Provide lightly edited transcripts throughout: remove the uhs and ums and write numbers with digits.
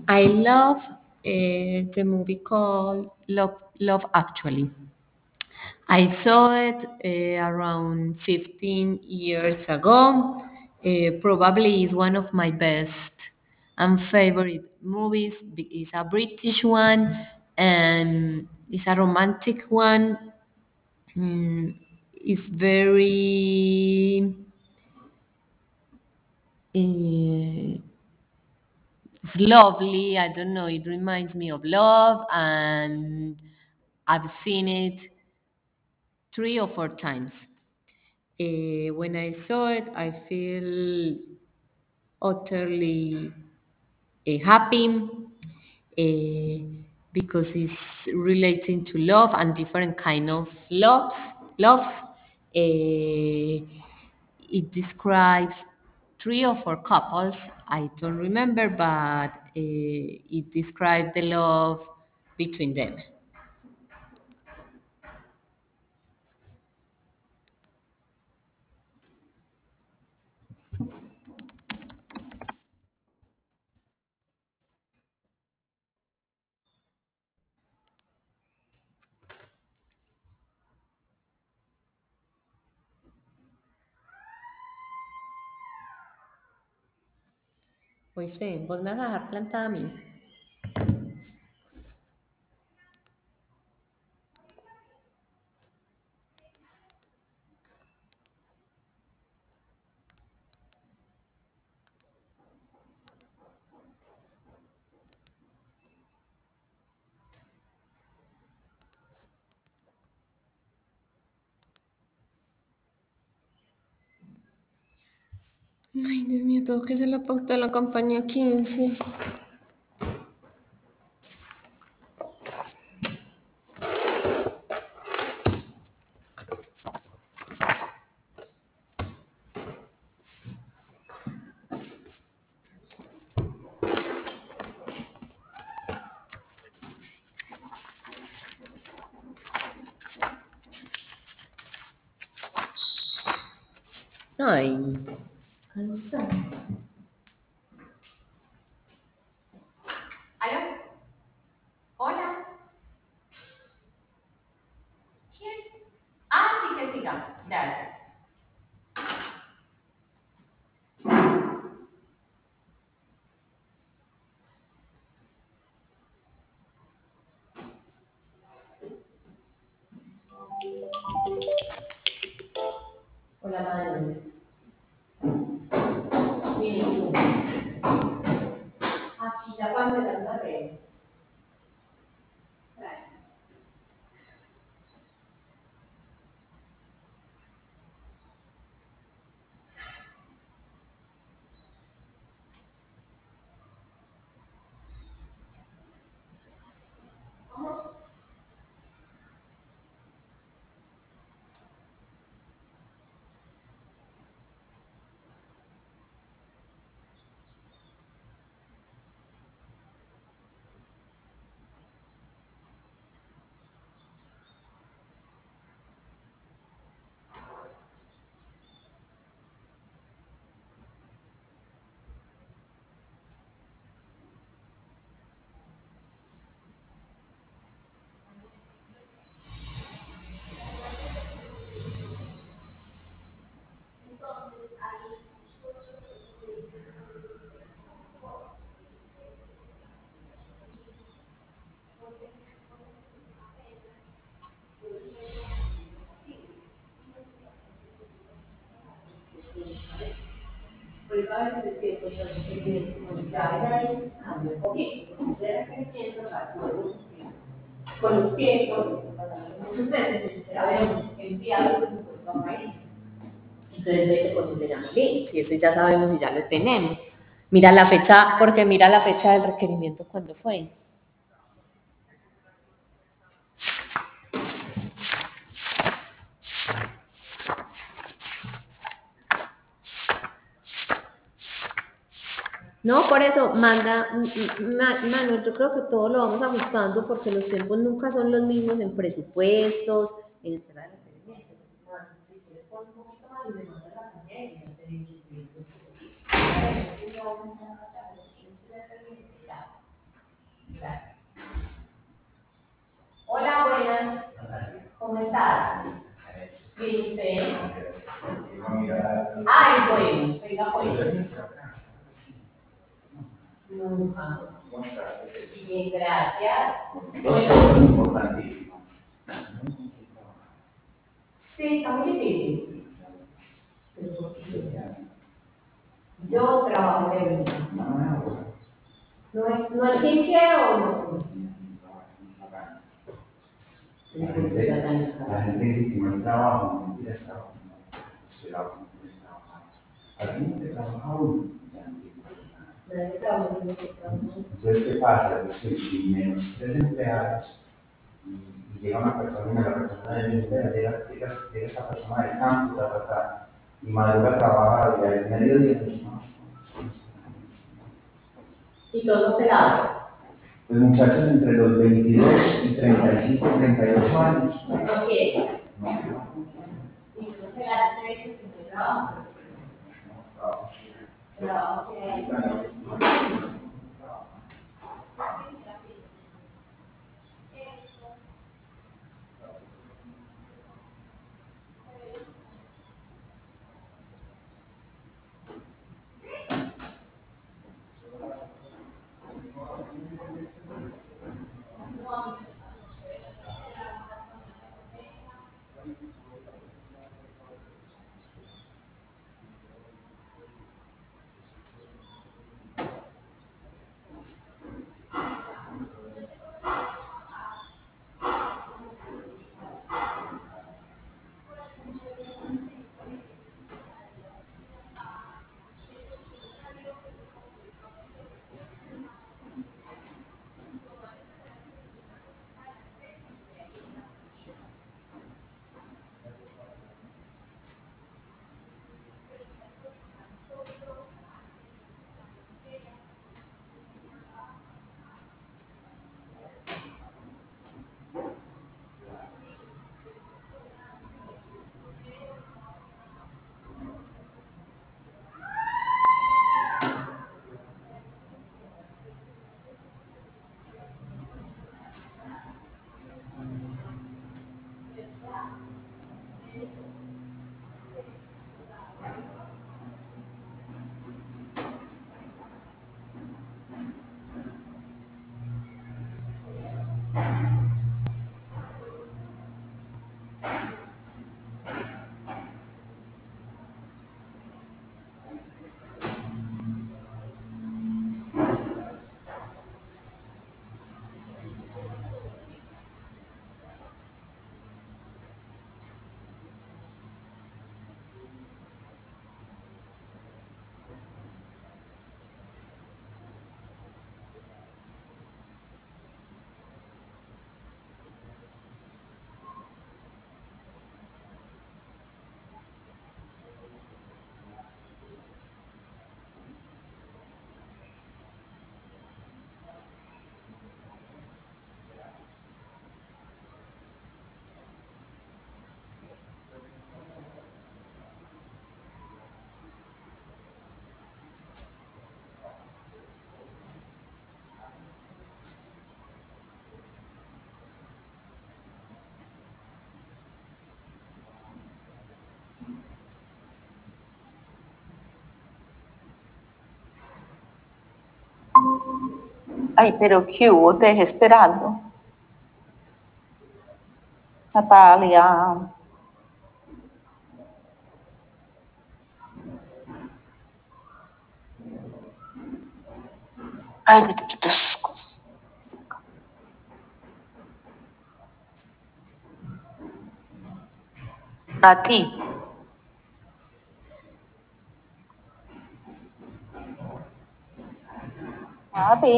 I love the movie called Love Actually. I saw it around 15 years ago. Probably is one of my best and favorite movies. It's a British one and it's a romantic one. Mm, it's very uh, it's lovely. I don't know. It reminds me of love, and I've seen it 3 or 4 times. When I saw it, I feel utterly happy because it's relating to love and different kind of loves. It describes 3 or 4 couples. I don't remember, but it describes the love between them. Oíste, vos me vas a dejar plantada a mí. Ay, Dios mío, tengo que hacer la pauta de la campaña 15. Ay, ¿aló? Hola. ¿Quién? Ah, sí, que siga. Gracias. Hola, madre. Bien, ¿y tú? Aquí ya cuando me das la red. Con los tiempos, pasaron muchos meses, habíamos enviado el presupuesto a país. Entonces, este pues se llama link, y ese ya sabemos y ya lo tenemos. Mira la fecha, porque mira la fecha del requerimiento cuando fue. No, por eso, manda, Manuel, yo creo que todo lo vamos ajustando porque los tiempos nunca son los mismos en presupuestos, en entrega de requerimientos. Si quieres, pon un poquito más y me mandas la tarea y ya te digo. pasar. Bien, usted. Ay, bueno, venga pues. Nunca. Bien, gracias. Dos cosas importantísimas. Sí, está muy difícil. Pero ¿por qué? Yo trabajo de verdad. No es quien quiero o no. La gente dice que no hay trabajo, mentira, es trabajo. No es trabajo. Alguien que trabaja uno, ya no tiene nada. Entonces, ¿qué pasa? Es que si menos 3 empleados y llega una persona y la persona llega esa persona del campo, y madruga a trabajar y al mediodía, pues no. Y todos pelados. Pues muchachos entre los 22 y 35, 38 años. ¿No quieren? Y tú no pelados, te dices que no trabajo. Trabajo que hay. Ay, pero ¿qué hubo? Te dejé esperando. Natalia. Ay, a ti. A ti.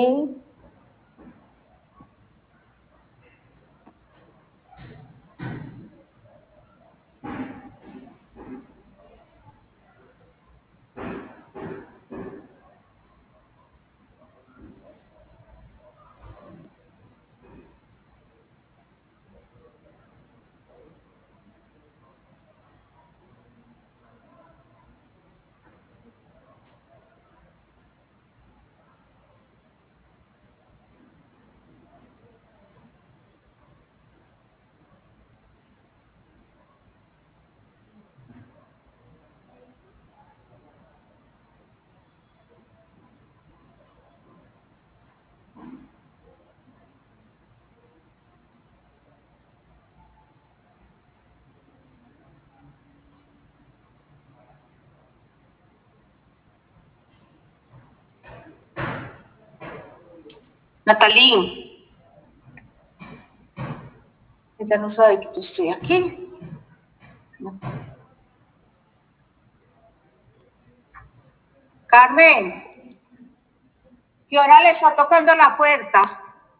Natalie, ella no sabe que yo estoy aquí. Carmen, ¿qué hora le está tocando la puerta?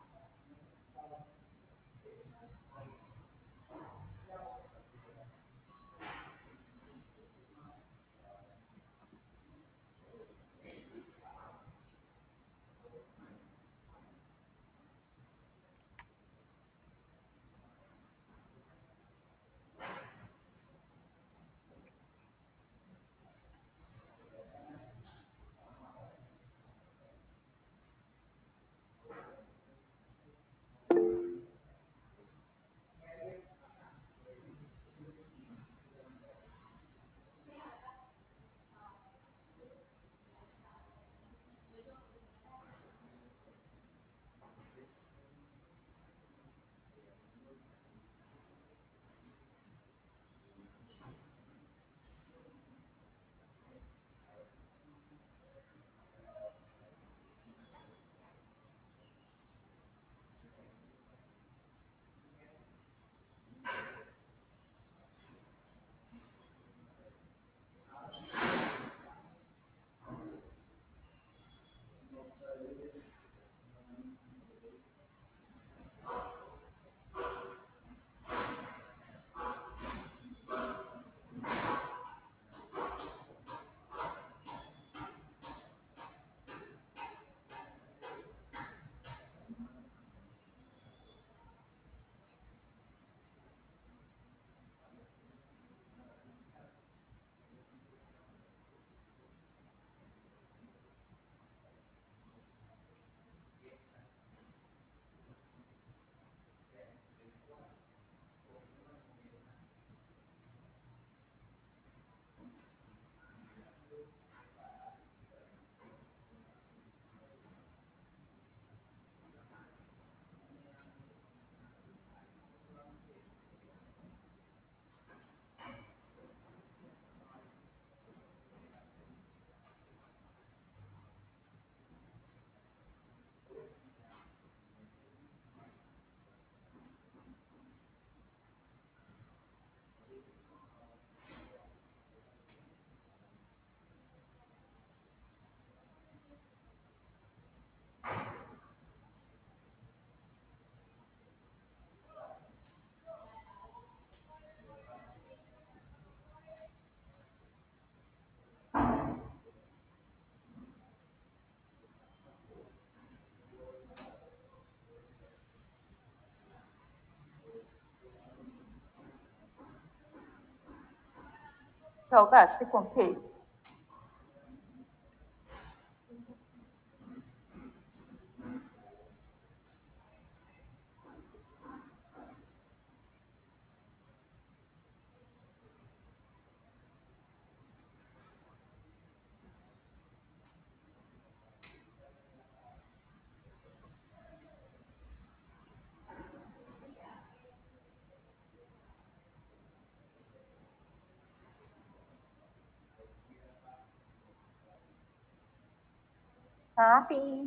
¿Te ahogaste con qué? Papi.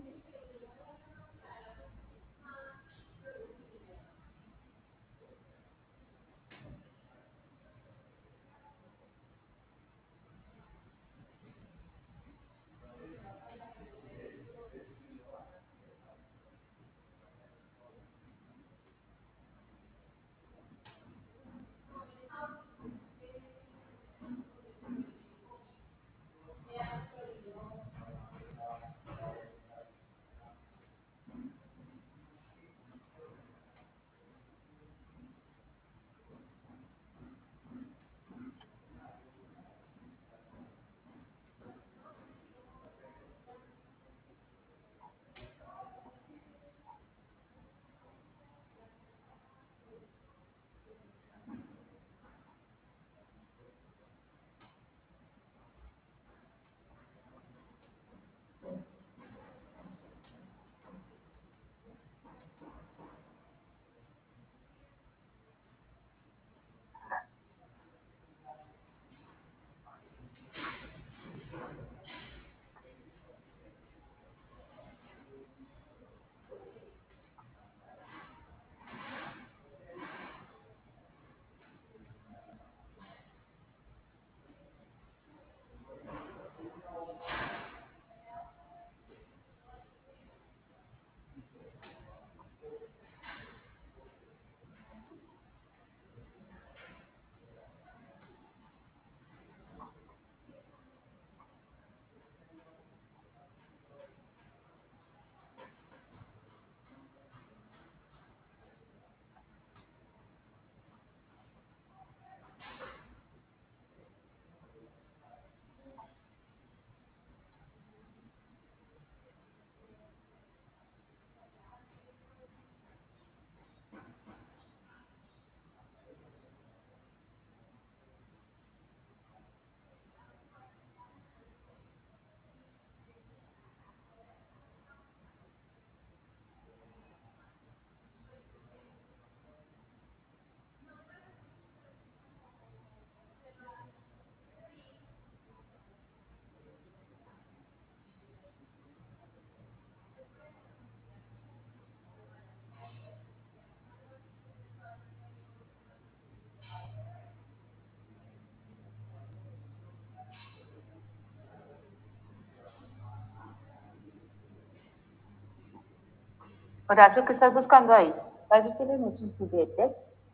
Horacio, ¿qué estás buscando ahí? ¿Vas a tener muchos juguetes?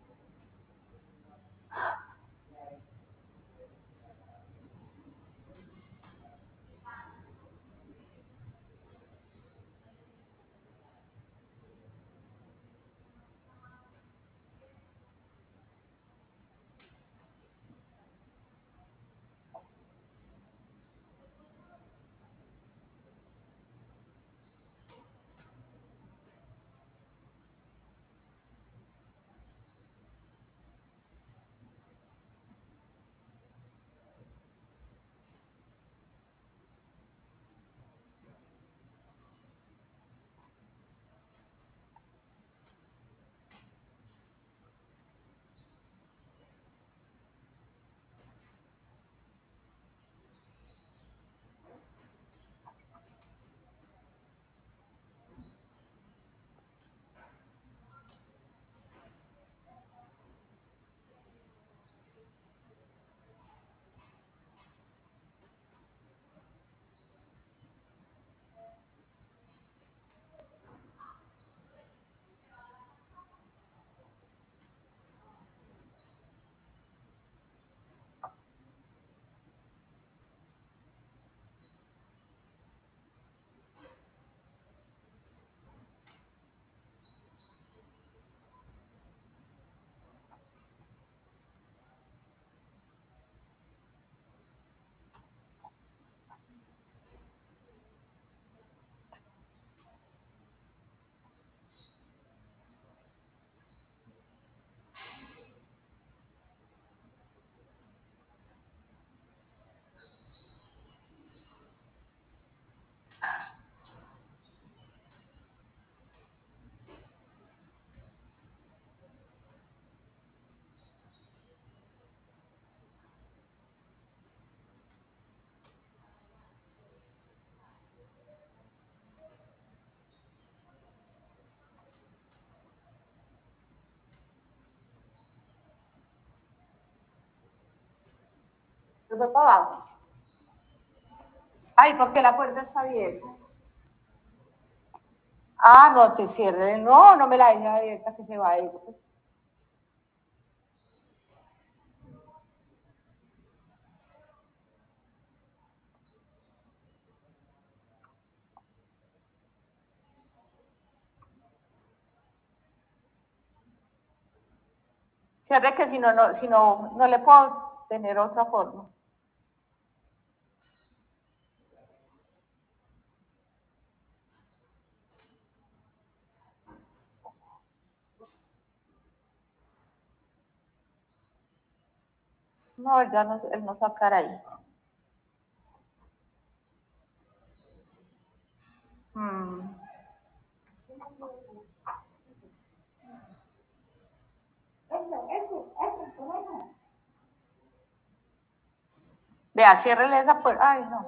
¿Se fue para abajo? Ay, porque la puerta está abierta. Ah, no te cierres. No, no me la dejes abierta que se va a ir. Cierre que si no le puedo tener otra forma. No, él no sacará ahí. Hmm. Vea, ciérrele esa puerta. Ay, no.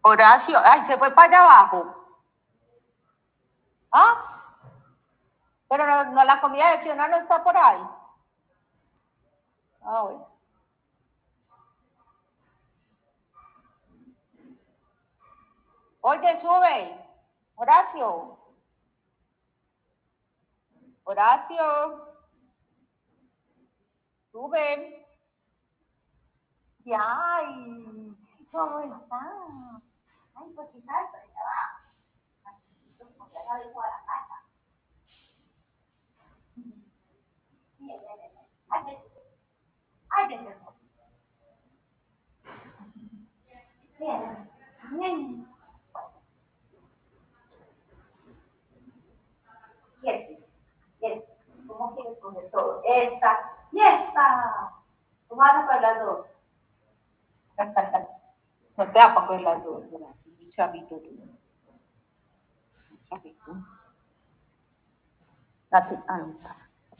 Horacio, ay, se fue para allá abajo. ¿Ah? Pero no, la comida de Fiona no está por ahí. Ah, bueno. Oye, sube. Horacio. Horacio. Sube. Y ay, ¿cómo está? Ay, pues quizás ya va. Porque ya dijo a la casa. Bien, bien, bien. Ay, ay, bien, bien. Bien, bien. Bien, bien. ¿Cómo quieres coger todo? Esta y esta. ¿Cómo vas a coger las dos? No te da para coger las dos, mi chavito. Chavito. Date, no está.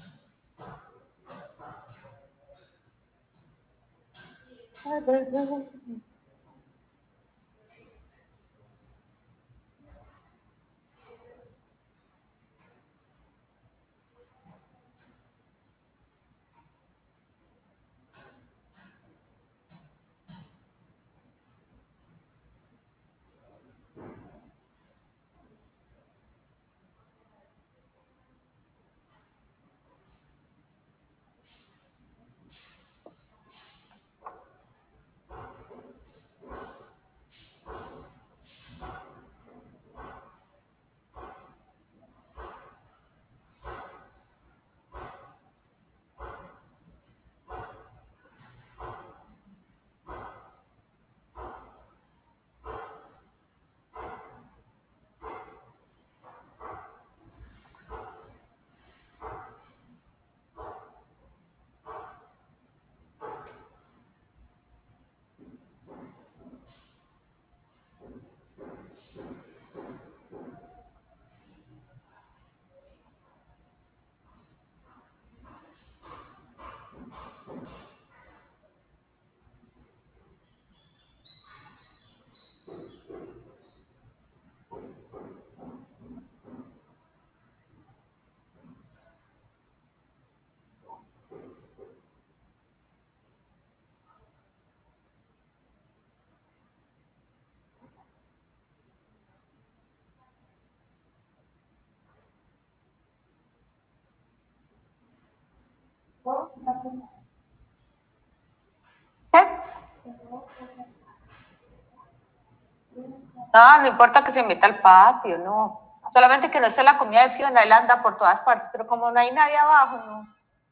No importa que se meta al patio, no. Solamente que no esté la comida de Fiona, él anda por todas partes, pero como no hay nadie abajo, no.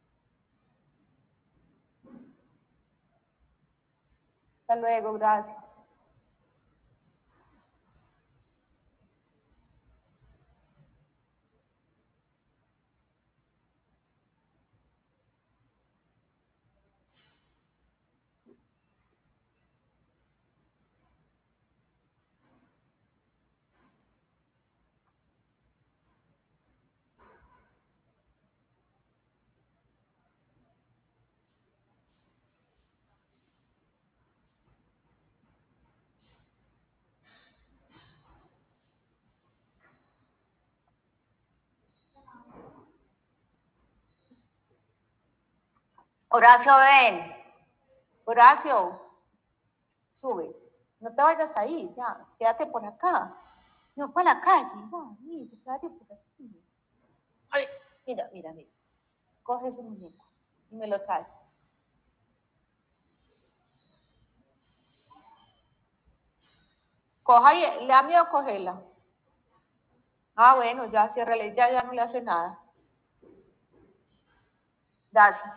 Hasta luego, gracias. Horacio, ven. Horacio, sube. No te vayas ahí, ya. Quédate por acá. No, para la calle, no, mira, quédate por aquí. Ay, mira, mira, mira. Coge ese muñeco y me lo traes. Coja y le da miedo cogerla. Ah, bueno, ya, ciérrale, ya no le hace nada. Gracias.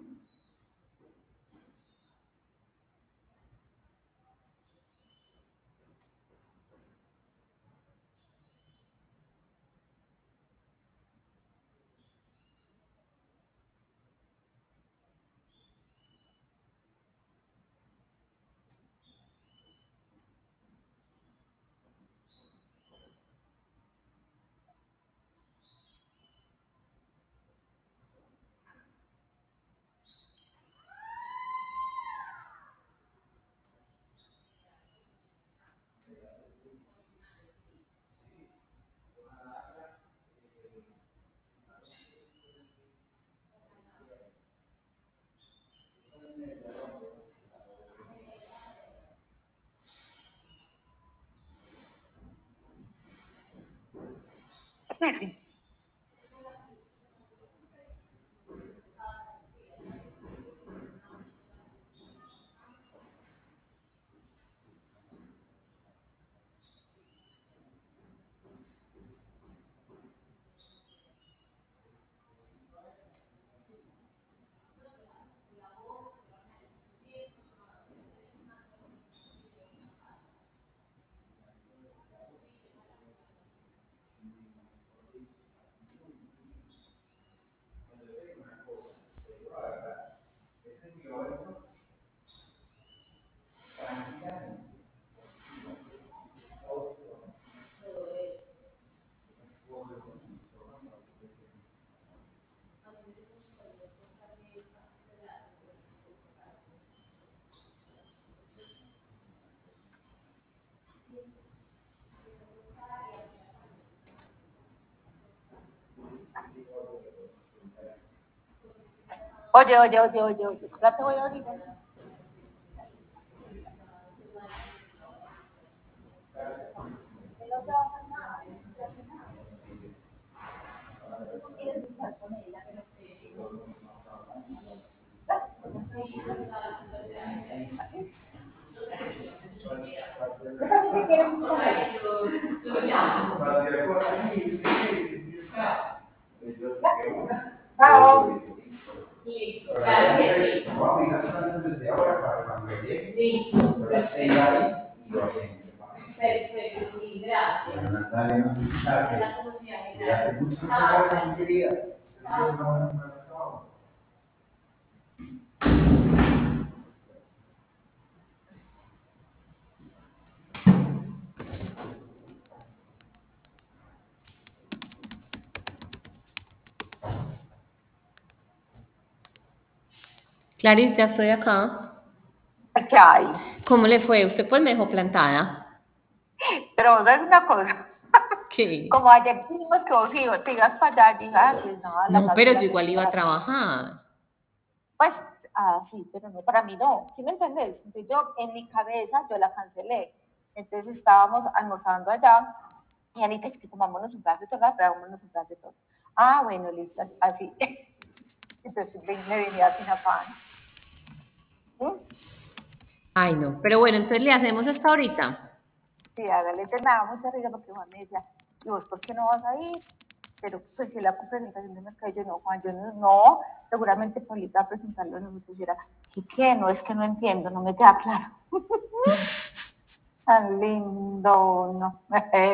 Oye, ya te voy a oír. Listo, gracias. Vamos a fijarnos antes desde ahora para cuando llegue. Listo. Pero esté ahí y lo hacemos. Perfecto, sí, gracias. Bueno, Natalia, no sé si sabe. La comunidad Que general. hace mucho trabajo, mi querida. Clarice, ya estoy acá. ¿Qué hay? ¿Cómo le fue? Usted pues me dejó plantada. Pero vos sabes una cosa. ¿Qué? Como ayer dijimos que vos te ibas para allá, dije, pues no, No, pero yo igual iba a trabajar. Pues, sí, pero no, para mí no, ¿sí me entendés? Entonces yo, en mi cabeza, yo la cancelé. Entonces estábamos almorzando allá, y Anita, es que comámonos un pedazo de torta, tragámonos un pedazo de torta. Ah, bueno, listo, así. Entonces me venía sin afán. Ay, no, pero bueno, entonces le hacemos esta ahorita. Sí, hágale, entonces me da mucha risa porque Juan me decía, ¿y vos por qué no vas a ir? Pero pues si la presentación de mercado, yo no, Juan, yo no, seguramente Paulita va a presentarlo, no me pusiera, ¿qué? No, es que no entiendo, no me queda claro. Tan lindo, no.